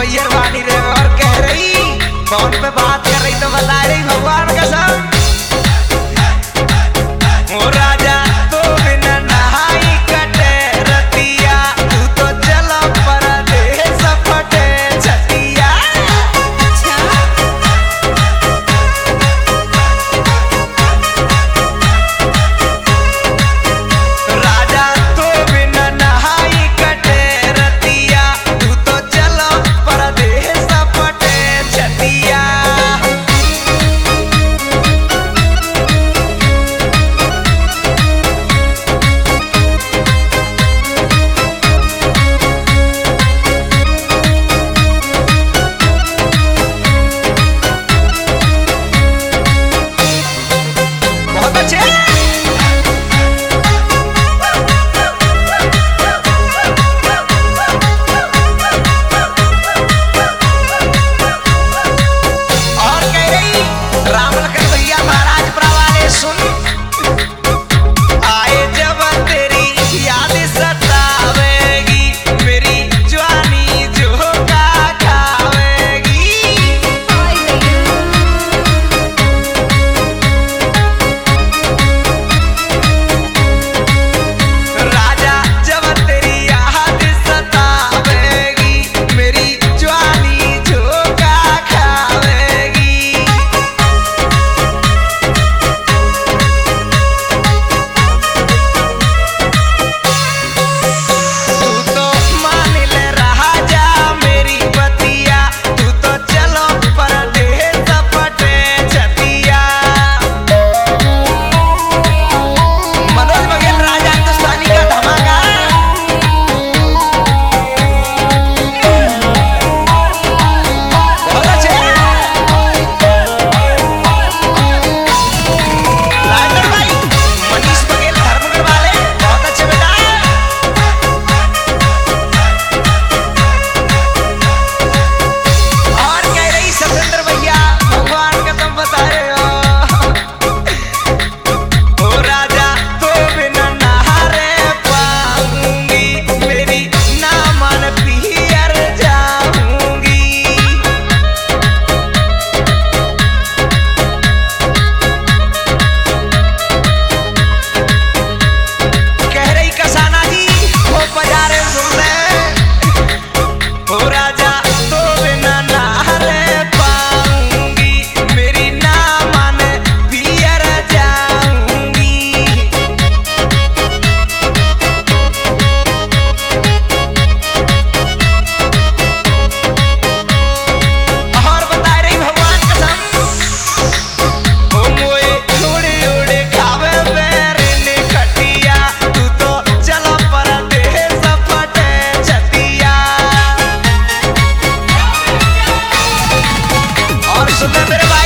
नैयर वाणी रे और कह रही फोन पे बात कर रही तो बता रही भगवान कसम ओ राजा तो बिना नहाई कटे रतिया तू तो चला परदेस फटे छतिया। राजा तो बिना नहाई कटे रतिया तू तो चला परदेस फटे छतिया। बहुत अच्छे और कह रही राम लखन भैया महाराज वाले सुन आए जब तेरी याद सतावेगी मेरी जवानी झोंका खावेगी। राजा जब तेरी याद सतावेगी मेरी जवानी झोंका खावेगी। तू तो मान ले राजा मेरी बतिया तू तो चलो परदेस फटे छतिया। मनोज बघेल राजा हिंदुस्तानी का धमाका बहुत अच्छे राजन भाई मनीष बघेल धर्मगढ़ वाले बहुत अच्छे बेटा। और कह रही सतेंद्र भैया भगवान कसम बता रहे हो ओ राजा तो बिना नहारे पाऊंगी मेरी ना मन पियर जाऊंगी। कह रही कसाना जी वो बजारे सुन ले ओ राजा तो बिना नहारे पाऊंगी मेरी ना मन पियर जाऊंगी। और बता रही भगवान कसम ओ मोए उड़े उड़े खावे बेरने खटिया तू तो चला परदेस फटे छतिया। और सुन मेरे